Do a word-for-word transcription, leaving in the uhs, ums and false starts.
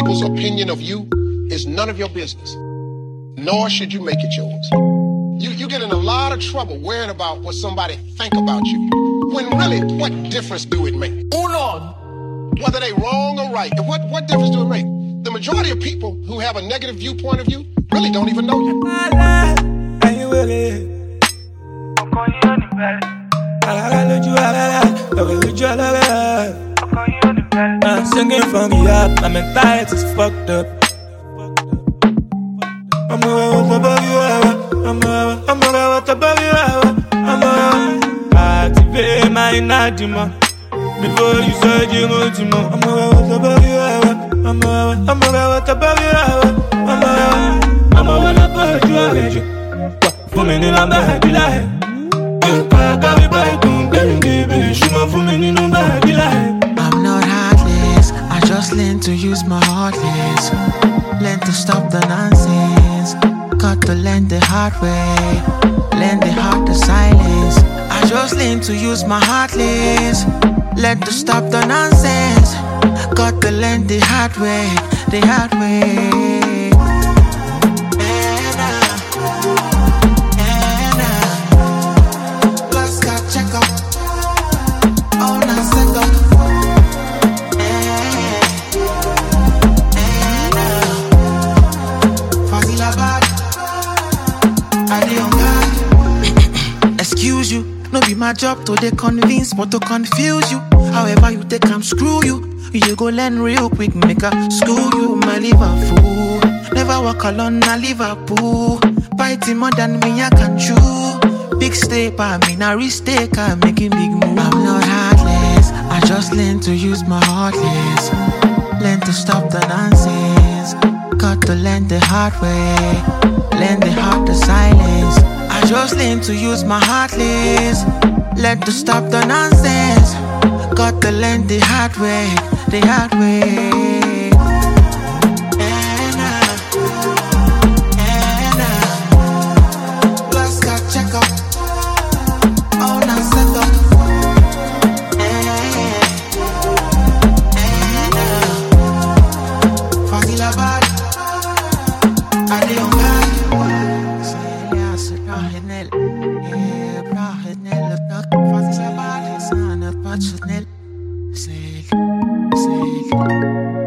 people's opinion of you is none of your business, nor should you make it yours. You, you get in a lot of trouble worrying about what somebody think about you, when really, what difference do it make? Uno. Whether they wrong or right, what, what difference do it make? The majority of people who have a negative viewpoint of you really don't even know you. I'm singing from the up, my mentality is fucked up. I'm a above you, I'm a I'm a above you, I'm a activate my nadima. Before you said you want to more, I'm a above you, I'm a I'm a above you, I'm a I'm a wanna put you away. For me, no bad lie. I'm not heartless, I just learn to use my heartless. Learn to stop the nonsense. Got to learn the hard way. Learn the hard to silence. I just learn to use my heartless. Learn to stop the nonsense. Got to learn the hard way. The hard way. Excuse you, no be my job to dey convince but to confuse you. However you take am screw you. You go learn real quick, make a school you, my Liverpool. Never walk alone, na Liverpool. Fighting more than me, I can chew. Big step, I mean a risk-take, I'm making big moves. I'm not heartless, I just learn to use my heartless. Learn to stop the nonsense. Got to learn the hard way. Learn the hard to silence. I just learn to use my heartless. Learn to stop the nonsense. Got to learn the hard way. The hard way. Anna, Anna, last got check up. Oh, now set up. Anna, Fasilabad. Adios, man. Celia, Celia, yeah, Prahenel, Fasilabad, Sana, Pachanel. Sail, sail.